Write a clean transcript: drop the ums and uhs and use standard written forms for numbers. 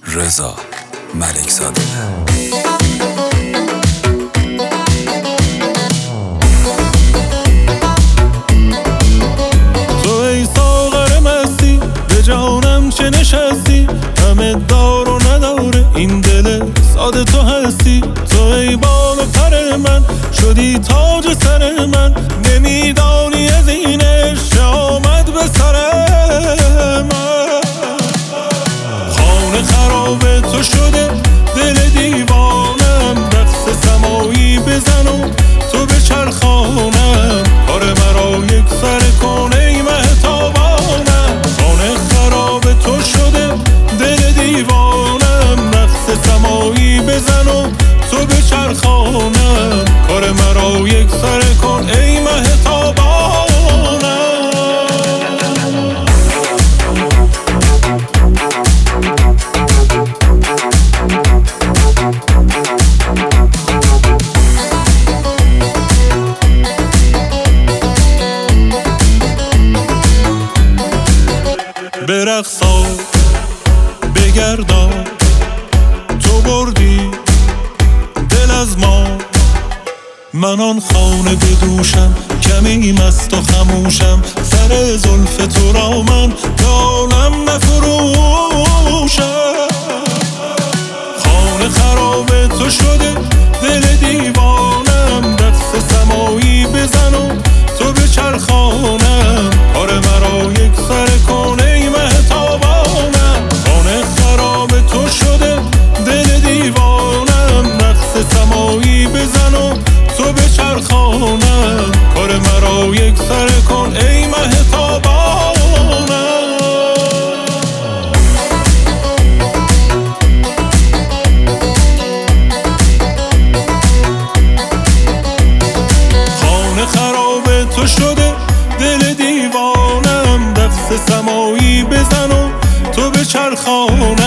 رضا ملک‌زاده. تو ای ساغر مستی به جانم چه نشستی، همه دار و نداره این دل ساده تو هستی. تو ای بال و پر من شدی تاج سر من، نمیدانی از این عشق آمد به سر من. خانه خراب تو شده دل دیوانم، رقص سمایی بزن و تو به چرخانم، کار مرا یک سر کن ای مهتابانم. خانه خراب تو شده دل دیوانم، رقص سمایی بزن و تو به چرخانم، کار مرا یک سر کن ای مهتابانم. برقصا بگردا تو بردی دل از ما، من آن خانه بدوشم کمی مست و خموشم، سر زلف تو را من دانم نفروشم. خانه خراب تو شده دل دیوانم، رقص سمایی بزن و تو به چرخانم، کار مرا یک سر کن ای مهتابانم. خانه خراب تو شده دل دیوانم، رقص سمایی بزن و تو به چرخانم، کار مرا یک سر کن ای مهتابانم. خانه خراب تو شده دل دیوانم، رقص سمایی بزن و تو به چرخانم،